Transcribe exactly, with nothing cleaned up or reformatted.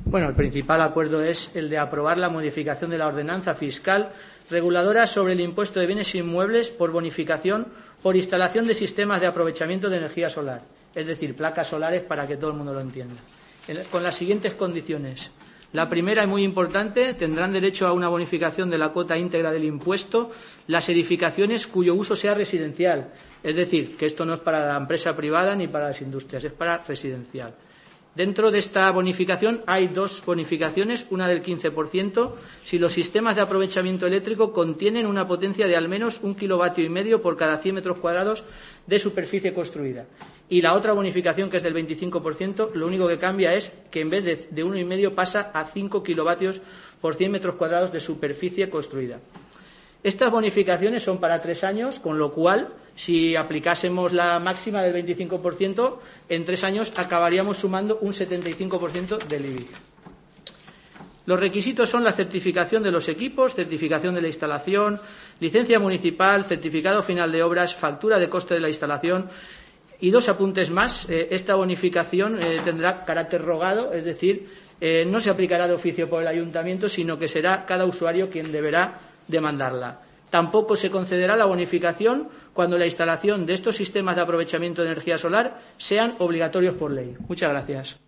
Bueno, el principal acuerdo es el de aprobar la modificación de la ordenanza fiscal reguladora sobre el impuesto de bienes inmuebles por bonificación por instalación de sistemas de aprovechamiento de energía solar, es decir, placas solares, para que todo el mundo lo entienda, con las siguientes condiciones. La primera, y muy importante: tendrán derecho a una bonificación de la cuota íntegra del impuesto las edificaciones cuyo uso sea residencial, es decir, que esto no es para la empresa privada ni para las industrias, es para residencial. Dentro de esta bonificación hay dos bonificaciones, una del quince por ciento si los sistemas de aprovechamiento eléctrico contienen una potencia de al menos un kilovatio y medio por cada cien metros cuadrados de superficie construida. Y la otra bonificación, que es del veinticinco por ciento, lo único que cambia es que en vez de, de uno y medio pasa a cinco kilovatios por cien metros cuadrados de superficie construida. Estas bonificaciones son para tres años, con lo cual, si aplicásemos la máxima del veinticinco por ciento, en tres años acabaríamos sumando un setenta y cinco por ciento del I B I. Los requisitos son la certificación de los equipos, certificación de la instalación, licencia municipal, certificado final de obras, factura de coste de la instalación. Y dos apuntes más: eh, esta bonificación eh, tendrá carácter rogado, es decir, eh, no se aplicará de oficio por el ayuntamiento, sino que será cada usuario quien deberá demandarla. Tampoco se concederá la bonificación cuando la instalación de estos sistemas de aprovechamiento de energía solar sean obligatorios por ley. Muchas gracias.